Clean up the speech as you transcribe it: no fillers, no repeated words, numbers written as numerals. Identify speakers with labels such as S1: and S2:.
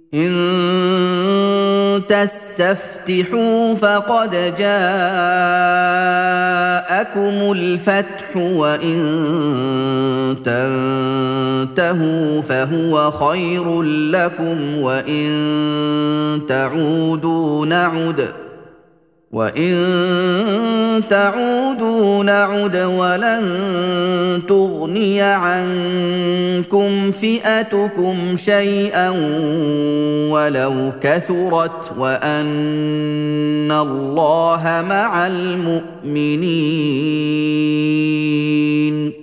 S1: إن تستفتحوا فقد جاءكم الفتح وإن تنتهوا فهو خير لكم وإن تعودوا نعد ولن تغني عنكم فئتكم شيئا ولو كثرت وأن الله مع المؤمنين